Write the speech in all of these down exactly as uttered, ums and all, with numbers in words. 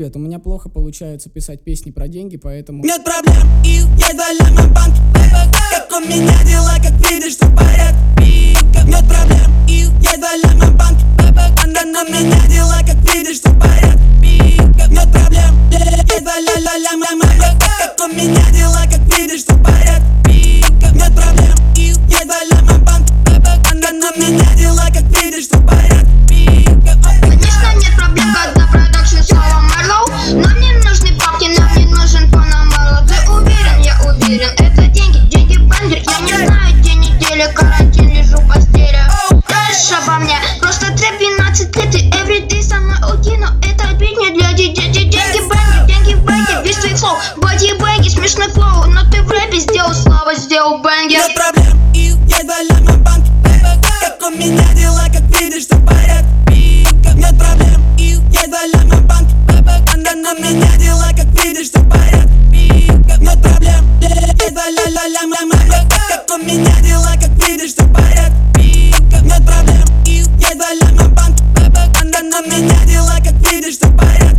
Привет, у меня плохо получается писать песни про деньги, поэтому... Нет проблем, и я доля на банк. Как у меня дела, как видишь, все в порядке. Нет проблем, и я доля на банк. Как у меня дела, как видишь, все в порядке. Нет проблем, я доля ля мама. Как у меня дела, как видишь, все в порядке. Нет проблем, и я доля на банк. Как у меня дела, как видишь, все в порядке. Конечно, нет проблем, когда продакшн снова Марлоу. Нам не нужны бабки, нам не нужен Панамарлоу. Ты уверен, я уверен, это деньги, деньги бендер. Я не знаю, день недели, карантин, лежу в постели. Знаешь обо мне, просто трэп двенадцать лет. И everyday со мной уйти, но это бит не для детей. Деньги бендер, деньги бендер, весь твой флоу. Боди бэнги, смешной флоу, но ты в рэпе сделал слава, сделал бэнгер. Нет проблем, и я доля на банк. Как у меня дела, как видишь, все в порядке. Нет проблем, и я доля на банк. Как у меня дела, как видишь, все в порядке. Нет проблем, я доля ля мама. Как у меня дела, как видишь, все в порядке. Нет проблем, и я доля на банк. Как у меня дела, как видишь, все в порядке.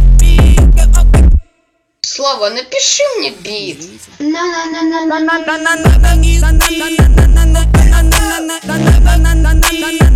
Слава, напиши мне бит. На на на на на на на на на на на на на на на на на на на на